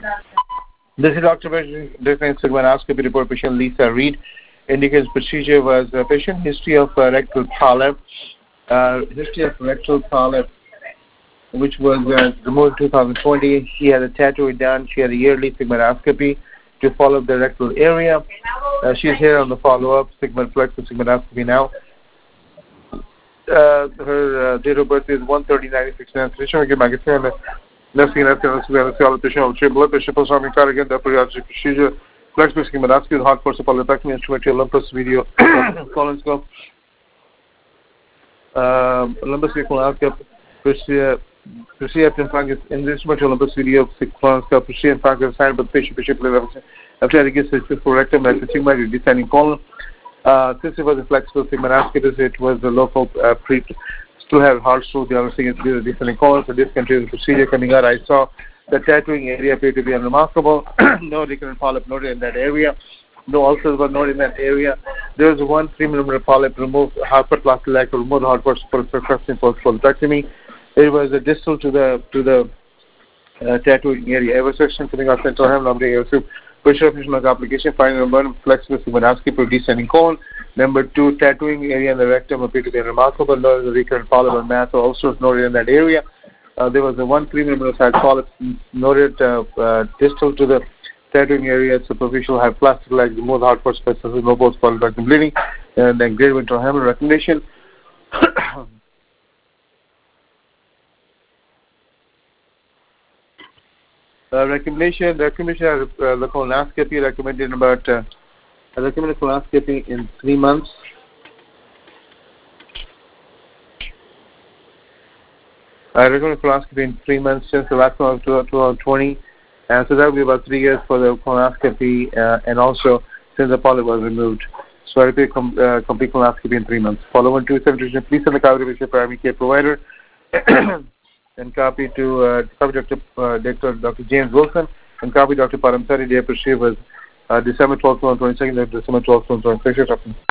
This is Dr. Different sigmoidoscopy report. Patient Lisa Reed indicates procedure was patient history of rectal polyp. Which was removed in 2020. She had a tattoo done. She had a yearly sigmoidoscopy to follow up the rectal area. She's here on the follow-up sigmoid flex and sigmoidoscopy now. Her date of birth is 1/30/96. Nursing blood pressure postoperative cardiac periodic procedure. Flex sigmoidoscopy, hard force polypectomy, instrument Olympus video, colonoscope, Olympus colonoscope, procedure in this instrument Olympus video, colonoscope, procedure pancreas signed by the patient after I guess it's for rectum and sigmoid descending colon. Since it was a flexible sigmoidoscopy, it was a local still have hard stool. The other thing is the descending colon. So discontinued procedure coming out. I saw the tattooing area appeared to be unremarkable. No recurrent polyp noted in that area. No ulcers were noted in that area. There was one 3 mm polyp removed, hyperplastic leg removed, hard force polypectomy. It was a distal to the tattooing area. Ever section coming out central ham, pressure application, finding number one, flexible sigmoidoscopy for descending colon. Number 2, tattooing area in the rectum appeared to be remarkable. No recurrent polyp or mass or ulcers noted in that area. There was a 1 3 mm size polyp noted distal to the tattooing area, superficial, have plastic legs, removed hard force specific, no post polypectomy bleeding, and then grade winter hammer recommendation. Recommendation the colonoscopy recommended recommended colonoscopy in 3 months. I recommend colonoscopy in 3 months since the last one of 2020, and so that will be about 3 years for the colonoscopy, and also since the polyp was removed. So I repeat, complete colonoscopy in 3 months. Follow 127. Please send the copy to your primary care provider. And copy to Dr. James Wilson, and copy Dr. Paramsari. The procedure was December 12th, 2022, December 12th, 2023.